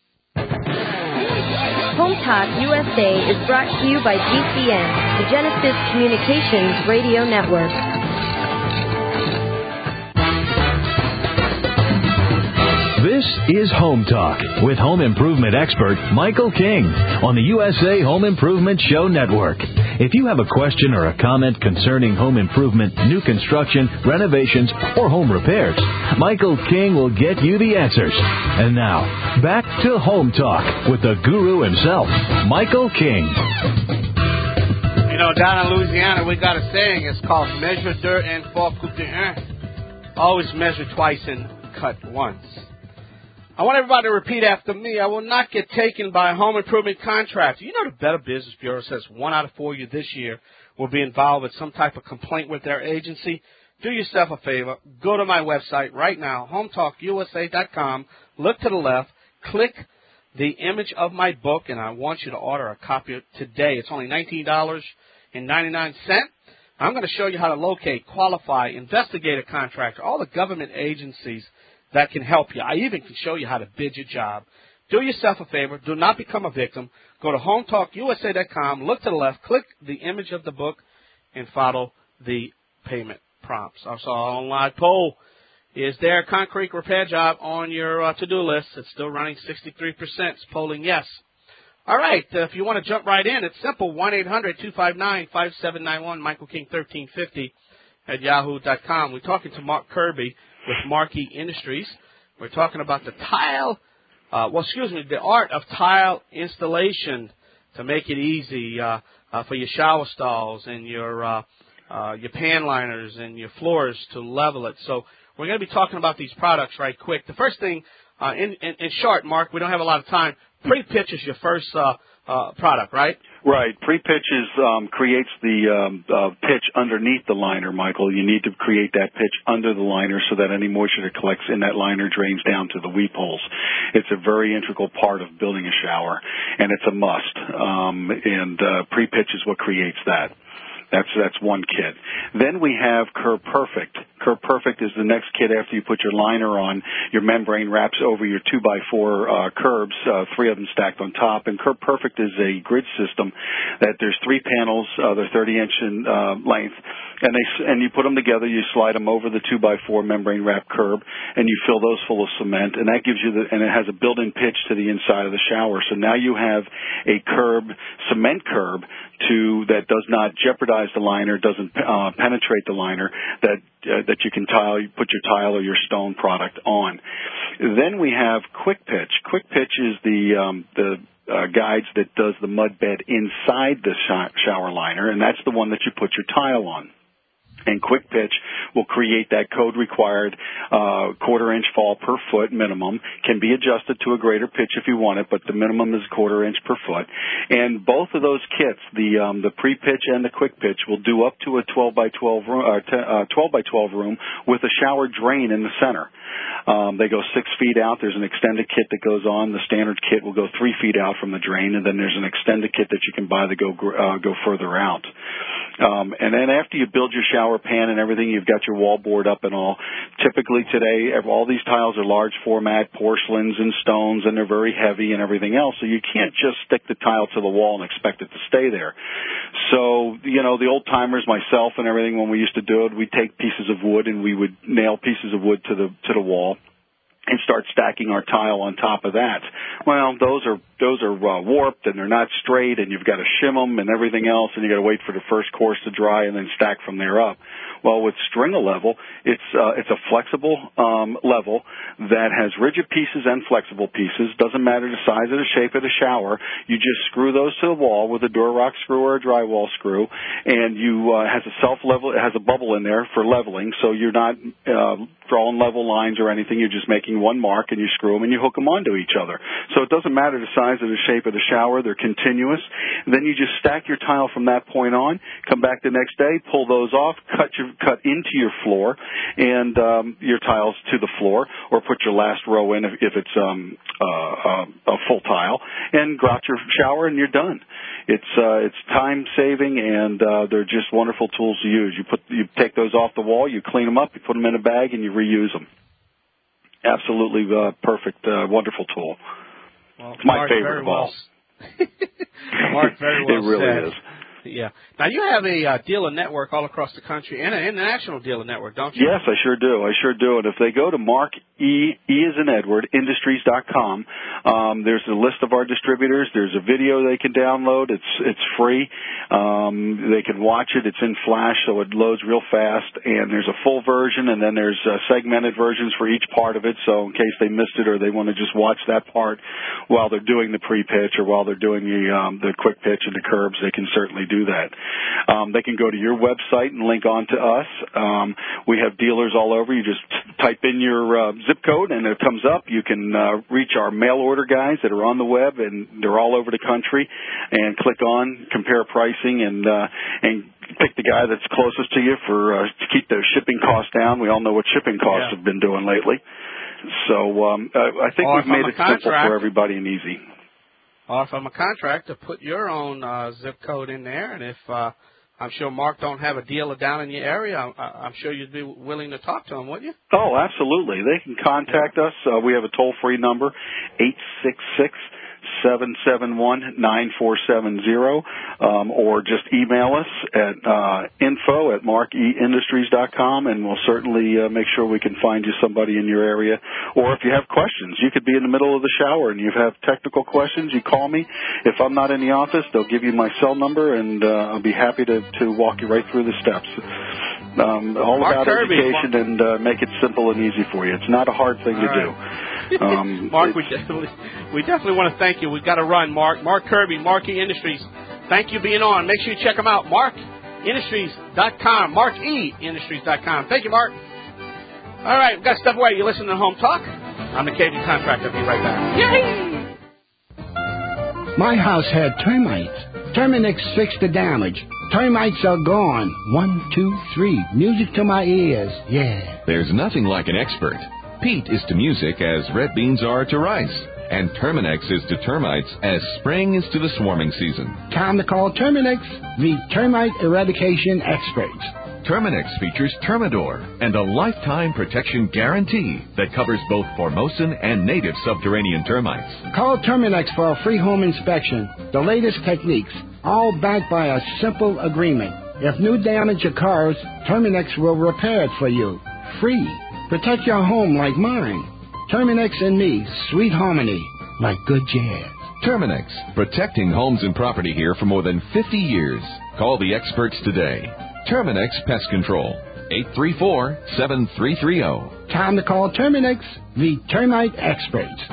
Home Talk U S A is brought to you by G C N, the Genesis Communications Radio Network. This is Home Talk with home improvement expert Michael King on the U S A Home Improvement Show Network. If you have a question or a comment concerning home improvement, new construction, renovations, or home repairs, Michael King will get you the answers. And now, back to Home Talk with the guru himself, Michael King. You know, down in Louisiana, we got a saying. It's called measure dirt and fois couper un. Always measure twice and cut once. I want everybody to repeat after me. I will not get taken by a home improvement contractor. You know the Better Business Bureau says one out of four of you this year will be involved with some type of complaint with their agency. Do yourself a favor. Go to my website right now, home talk U S A dot com. Look to the left. Click the image of my book, and I want you to order a copy today. It's only nineteen dollars and ninety-nine cents. I'm going to show you how to locate, qualify, investigate a contractor, all the government agencies that can help you. I even can show you how to bid your job. Do yourself a favor. Do not become a victim. Go to home talk U S A dot com. Look to the left. Click the image of the book and follow the payment prompts. Also, online poll. Is there a concrete repair job on your uh, to-do list? It's still running sixty-three percent. It's polling yes. All right. Uh, if you want to jump right in, it's simple. one eight hundred two five nine five seven nine one, Michael King thirteen fifty at yahoo dot com. We're talking to Mark Kirby with Marquee Industries. We're talking about the tile, uh, well, excuse me, the art of tile installation to make it easy uh, uh, for your shower stalls and your uh, uh, your pan liners and your floors to level it. So we're going to be talking about these products right quick. The first thing uh, in, in, in short, Mark, we don't have a lot of time. Pre-pitch is your first uh, uh, product, right? Right. Pre-pitch is, um, creates the um, uh, pitch underneath the liner, Michael. You need to create that pitch under the liner so that any moisture that collects in that liner drains down to the weep holes. It's a very integral part of building a shower, and it's a must. Um, and uh, pre-pitch is what creates that. That's that's one kit. Then we have Curb Perfect. Curb Perfect is the next kit after you put your liner on. Your membrane wraps over your two by four uh, curbs, uh, three of them stacked on top. And Curb Perfect is a grid system that there's three panels. Uh, they're thirty inch in uh, length, and they and you put them together. You slide them over the two by four membrane wrap curb, and you fill those full of cement. And that gives you the and it has a built-in pitch to the inside of the shower. So now you have a curb cement curb to that does not jeopardize the liner, doesn't uh, penetrate the liner, that uh, that you can tile, you put your tile or your stone product on. Then we have Quick Pitch. Quick Pitch is the um, the uh, guides that does the mud bed inside the sh- shower liner, and that's the one that you put your tile on. And Quick Pitch will create that code-required uh, quarter-inch fall per foot minimum. Can be adjusted to a greater pitch if you want it, but the minimum is quarter inch per foot. And both of those kits, the um, the pre-pitch and the Quick Pitch, will do up to a twelve by twelve room, uh, t- uh, twelve by twelve room with a shower drain in the center. Um, they go six feet out. There's an extended kit that goes on. The standard kit will go three feet out from the drain, and then there's an extended kit that you can buy that go uh, go further out. Um, and then after you build your shower pan and everything, you've got your wall board up and all. Typically today, all these tiles are large format porcelains and stones, and they're very heavy and everything else. So you can't just stick the tile to the wall and expect it to stay there. So, you know, the old timers, myself and everything, when we used to do it, we'd take pieces of wood and we would nail pieces of wood to the to the wall and start stacking our tile on top of that. Well, those are those are uh, warped and they're not straight, and you've got to shim them and everything else, and you got to wait for the first course to dry and then stack from there up. Well, with String-A-Level, it's uh, it's a flexible um, level that has rigid pieces and flexible pieces. Doesn't matter the size or the shape of the shower. You just screw those to the wall with a Durarock screw or a drywall screw, and you uh, has a self-level. It has a bubble in there for leveling, so you're not uh, drawing level lines or anything. You're just making one mark, and you screw them and you hook them onto each other. So it doesn't matter the size or the shape of the shower. They're continuous. Then you just stack your tile from that point on. Come back the next day, pull those off, cut your cut into your floor and um, your tiles to the floor, or put your last row in if, if it's um, uh, a full tile, and grout your shower, and you're done. It's uh, it's time saving, and uh, they're just wonderful tools to use. You put you take those off the wall, you clean them up, you put them in a bag, and you reuse them. Absolutely uh, perfect, uh, wonderful tool. Well, it's my Mark, favorite very of all. Well, Mark, very well it really said. is. Yeah. Now, you have a uh, dealer network all across the country and an international dealer network, don't you? Yes, I sure do. I sure do. And if they go to Mark E, E as in Edward, Industries dot com, um, there's a list of our distributors. There's a video they can download. It's it's free. Um, they can watch it. It's in Flash, so it loads real fast. And there's a full version, and then there's uh, segmented versions for each part of it. So in case they missed it or they want to just watch that part while they're doing the pre-pitch or while they're doing the um, the quick pitch and the curbs, they can certainly do that. Um, they can go to your website and link on to us. Um, we have dealers all over. You just type in your uh, zip code and it comes up. You can uh, reach our mail order guys that are on the web, and they're all over the country, and click on compare pricing and uh, and pick the guy that's closest to you for uh, to keep the shipping costs down. We all know what shipping costs Yeah. have been doing lately. So um, I, I think Or we've if I'm made a it simple contractor- for everybody and easy. Or if I'm a contractor, put your own uh, zip code in there, and if uh, I'm sure Mark don't have a dealer down in your area, I'm, I'm sure you'd be willing to talk to him, wouldn't you? Oh, absolutely. They can contact us. Uh, we have a toll-free number, eight six six, seven seven one, nine four seven zero, um, or just email us at uh, info at mark e industries dot com, and we'll certainly uh, make sure we can find you somebody in your area. Or if you have questions, you could be in the middle of the shower and you have technical questions, you call me. If I'm not in the office, they'll give you my cell number, and uh, I'll be happy to, to walk you right through the steps. Um, all Mark about Kirby. education and uh, make it simple and easy for you. It's not a hard thing All to right. do. Um, Mark, we definitely, we definitely want to thank you. We've got to run, Mark. Mark Kirby, Marquee Industries. Thank you for being on. Make sure you check them out, mark industries dot com, mark e industries dot com. Thank you, Mark. All right, we've got to step away. You're listening to Home Talk. I'm the Cajun Contractor. I'll be right back. Yay! My house had termites. Terminix fixed the damage. Termites are gone. One, two, three. Music to my ears. Yeah. There's nothing like an expert. Peat is to music as red beans are to rice. And Terminix is to termites as spring is to the swarming season. Time to call Terminix, the termite eradication experts. Terminix features Termidor and a lifetime protection guarantee that covers both Formosan and native subterranean termites. Call Terminix for a free home inspection. The latest techniques, all backed by a simple agreement. If new damage occurs, Terminix will repair it for you. Free. Protect your home like mine. Terminix and me, sweet harmony, like good jazz. Terminix, protecting homes and property here for more than fifty years. Call the experts today. Terminix Pest Control, eight three four, seven three three zero. Time to call Terminix, the termite experts.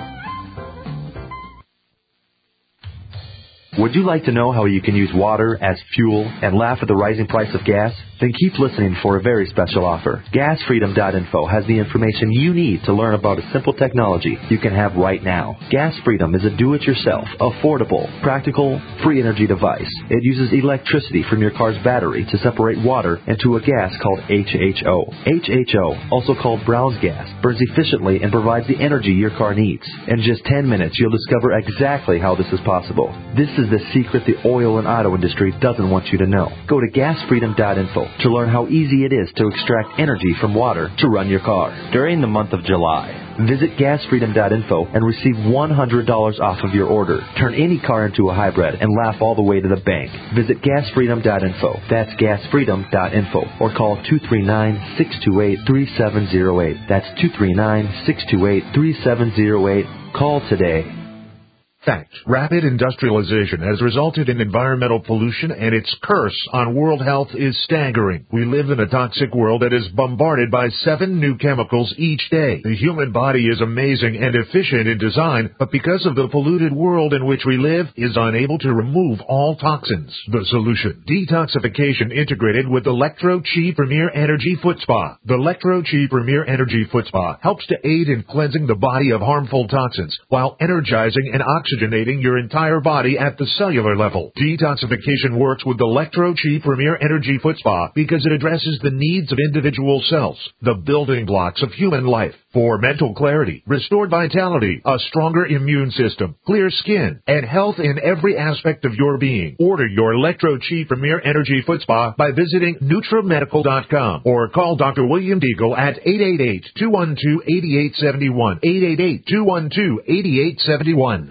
Would you like to know how you can use water as fuel and laugh at the rising price of gas? Then keep listening for a very special offer. gas freedom dot info has the information you need to learn about a simple technology you can have right now. Gas Freedom is a do-it-yourself, affordable, practical, free energy device. It uses electricity from your car's battery to separate water into a gas called H H O. H H O, also called Brown's gas, burns efficiently and provides the energy your car needs. In just ten minutes, you'll discover exactly how this is possible. This is the secret the oil and auto industry doesn't want you to know. Go to gas freedom dot info to learn how easy it is to extract energy from water to run your car. During the month of July, visit gas freedom dot info and receive one hundred dollars off of your order. Turn any car into a hybrid and laugh all the way to the bank. Visit gas freedom dot info. That's gas freedom dot info. Or call two three nine, six two eight, three seven zero eight. That's two three nine, six two eight, three seven zero eight. Call today. Fact. Rapid industrialization has resulted in environmental pollution, and its curse on world health is staggering. We live in a toxic world that is bombarded by seven new chemicals each day. The human body is amazing and efficient in design, but because of the polluted world in which we live, is unable to remove all toxins. The solution: detoxification integrated with Electro-Chi Premier Energy Foot Spa. The Electro-Chi Premier Energy Foot Spa helps to aid in cleansing the body of harmful toxins while energizing and oxygenating your entire body at the cellular level. Detoxification works with the Electro-Chi Premier Energy Foot Spa because it addresses the needs of individual cells, the building blocks of human life. For mental clarity, restored vitality, a stronger immune system, clear skin, and health in every aspect of your being. Order your Electro-Chi Premier Energy Foot Spa by visiting Nutra Medical dot com or call Doctor William Deagle at eight eight eight, two one two, eight eight seven one, eight eight eight, two one two, eight eight seven one.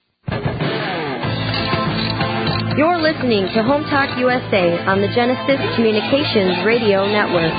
You're listening to Home Talk U S A on the Genesis Communications Radio Network.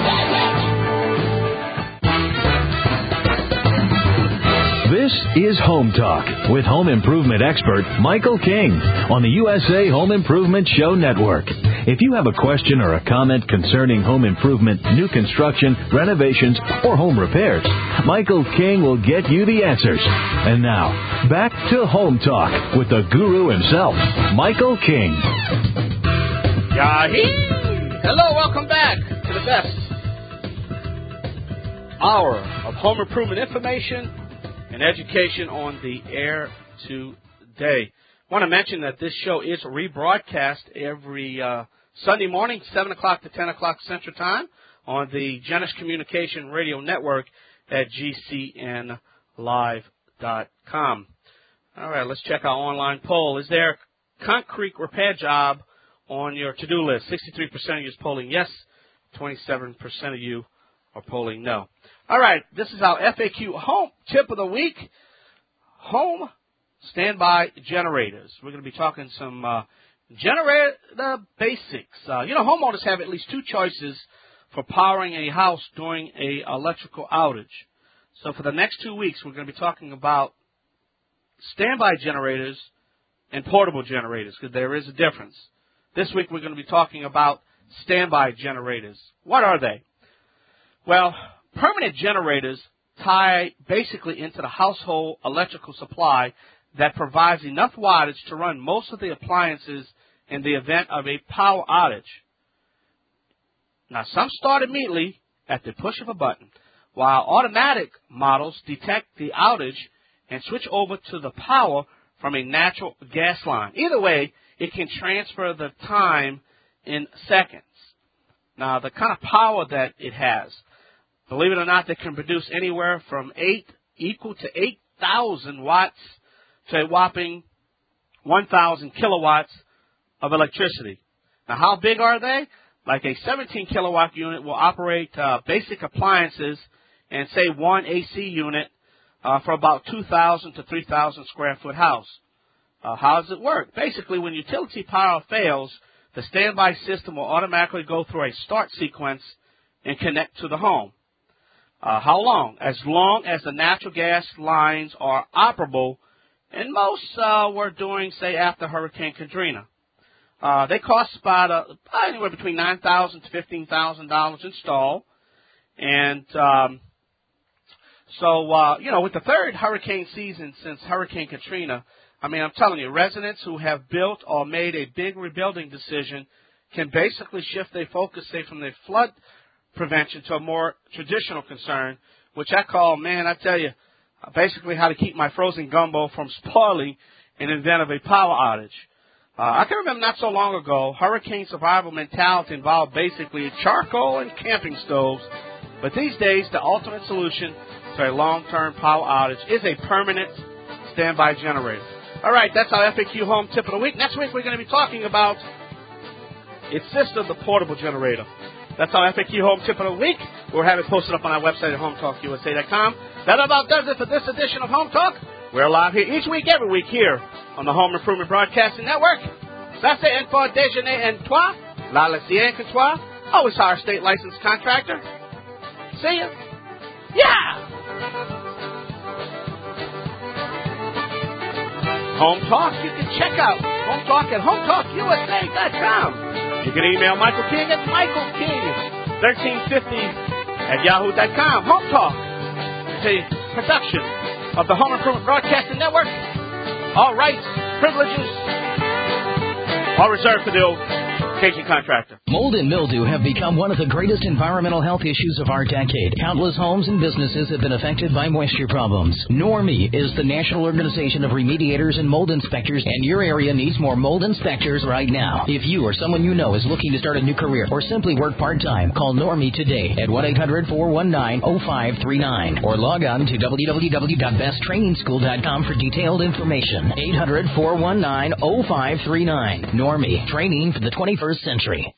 This is Home Talk with home improvement expert Michael King on the U S A Home Improvement Show Network. If you have a question or a comment concerning home improvement, new construction, renovations, or home repairs, Michael King will get you the answers. And now, back to Home Talk with the guru himself, Michael King. Yahee! Hello, welcome back to the best hour of home improvement information and education on the air today. I want to mention that this show is rebroadcast every uh, Sunday morning, seven o'clock to ten o'clock Central Time on the Genesis Communication Radio Network at G C N live dot com. All right, let's check our online poll. Is there a concrete repair job on your to-do list? sixty-three percent of you is polling yes, twenty-seven percent of you are polling no. All right, this is our F A Q home tip of the week, home standby generators. We're going to be talking some uh, generator basics. Uh, you know, homeowners have at least two choices for powering a house during a electrical outage. So for the next two weeks, we're going to be talking about standby generators and portable generators, because there is a difference. This week, we're going to be talking about standby generators. What are they? Well, permanent generators tie basically into the household electrical supply that provides enough wattage to run most of the appliances in the event of a power outage. Now, some start immediately at the push of a button, while automatic models detect the outage and switch over to the power from a natural gas line. Either way, it can transfer the time in seconds. Now, the kind of power that it has, believe it or not, they can produce anywhere from eight equal to eight thousand watts to a whopping one thousand kilowatts of electricity. Now, how big are they? Like a seventeen kilowatt unit will operate uh, basic appliances and, say, one A C unit uh, for about two thousand to three thousand square foot house. Uh, how does it work? Basically, when utility power fails, the standby system will automatically go through a start sequence and connect to the home. Uh, how long? As long as the natural gas lines are operable, and most uh, were doing, say, after Hurricane Katrina. Uh, they cost about uh, anywhere between nine thousand dollars to fifteen thousand dollars install. And um, so, uh, you know, with the third hurricane season since Hurricane Katrina, I mean, I'm telling you, residents who have built or made a big rebuilding decision can basically shift their focus, say, from their flood prevention to a more traditional concern, which I call, man, I tell you, basically how to keep my frozen gumbo from spoiling in the event of a power outage. Uh, I can remember not so long ago, hurricane survival mentality involved basically charcoal and camping stoves. But these days, the ultimate solution to a long-term power outage is a permanent standby generator. All right, that's our F A Q Home Tip of the Week. Next week, we're going to be talking about its sister, the portable generator. That's our F A Q Home Tip of the Week. We'll have it posted up on our website at home talk U S A dot com. That about does it for this edition of Home Talk. We're live here each week, every week here on the Home Improvement Broadcasting Network. Ça c'est un fort déjeuner en toi. La laitière que toi. Always hire a state licensed contractor. See ya. Yeah! Home Talk, you can check out Home Talk at home talk U S A dot com. You can email Michael King at michael king thirteen fifty at yahoo dot com. Home Talk is a production of the Home Improvement Broadcasting Network. All rights, privileges are reserved for the old Cajun contractor. Mold and mildew have become one of the greatest environmental health issues of our decade. Countless homes and businesses have been affected by moisture problems. Normie is the national organization of remediators and mold inspectors, and your area needs more mold inspectors right now. If you or someone you know is looking to start a new career or simply work part-time, call Normie today at one eight hundred four one nine oh five three nine or log on to w w w dot best training school dot com for detailed information. eight hundred four one nine oh five three nine. Normie, training for the twenty-first century.